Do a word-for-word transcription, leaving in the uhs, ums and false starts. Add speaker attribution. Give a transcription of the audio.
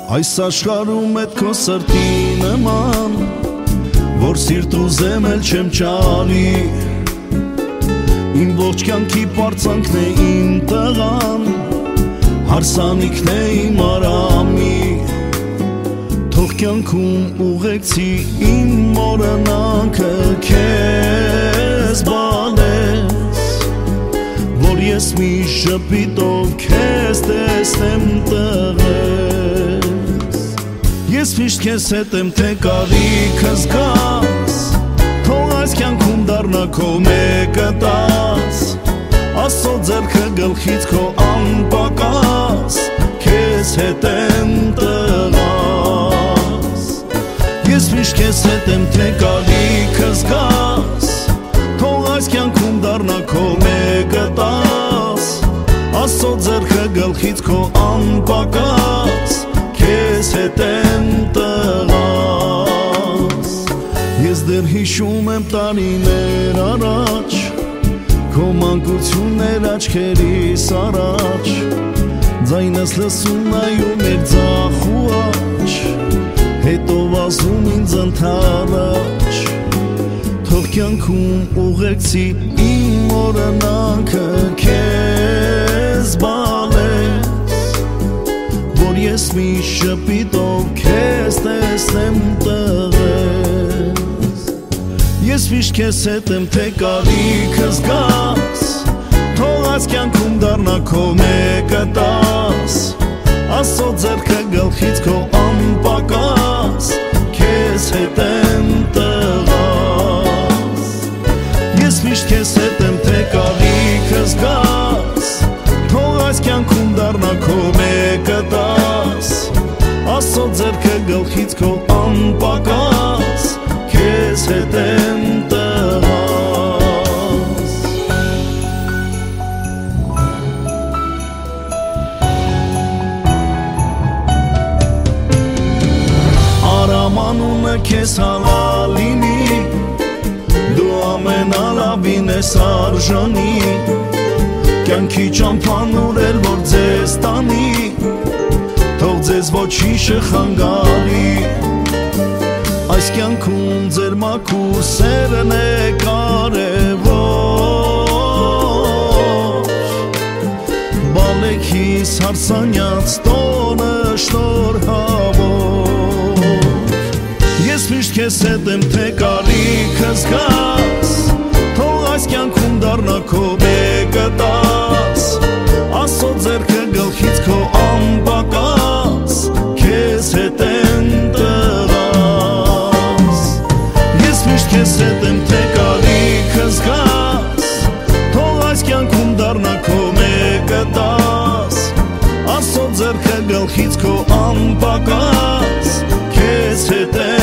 Speaker 1: Այս աշխարհում էդ քո սրտի նման, որ սիրտ ուզեմ էլ չեմ ճարի, իմ ողջ կյանքի պարծանքն է իմ տղան, հարսանիքն է իմ արամի, թող կյանքում ուղեկցի իմ մորանակը քեզ բանես, որ ես մի շպիտով քեզ տեսնեմ տղես, ես միշտ քեզ հետ եմ թե կարիքս գաս, թող այս կյանքում դառնա քո մեկը տաս, Աստծո ձեռքը գլխից քո անպակաս, քեզ հետ եմ տղաս, ես միշտ քեզ հետ եմ թե կարիքս գաս, թող այս կյանքում դառնա քո մեկը տաս, Աստծո ձեռքը գլխից քո անպակաս, քեզ հետ եմ տղաս, ես դեռ հիշում եմ տարիներ առաջ, քո մանկություններ աչքերիս առաջ, ձայնս լսում նայում էր ձախ ու աջ, հետո վազում ինձ ընդառաջ, թող կյանքում ուղեկցի իմ օրինակը քեզ բանես, որ ես մի շպիտով քեզ տեսնեմ տղես, ես միշտ քեզ հետ եմ թե կարիքս գաս, թող այս կյանքում դառնա քո մեկը տաս, Աստծո ձեռքը գլխից քո անպակաս, քեզ հետ եմ տղաս, ես միշտ քեզ հետ եմ թե կարիքս գաս, թող այս կյանքում դառնա քո մեկը տաս, Աստծո ձեռքը գլխից քո անպակաս, քեզ հետ եմ տղաս, Արամ անունը քեզ հալալ լինի, դու ամենալավին ես արժանի, կյանքի ճամփան ուրել որ ձեզ տանի, թող ձեզ ոչինչը խանգարի, այս կյանքում ձեր մաքուր սերն է կարևոր, բալեքիս հարսանյաց տոնը շնորհավոր, ես միշտ քեզ հետ եմ թե կարիքս գաս, թող այս կյանքում դառնա քո մեկը տաս, Աստծո ձեռքը գլխից քո անպակաս, քեզ հետ եմ տղաս, ես միշտ քեզ հետ եմ թե կարիքս գաս, թող այս կյանքում դառնա քո մեկը տաս, Աստծո ձեռքը գլխից քո անպակաս, քեզ հետ եմ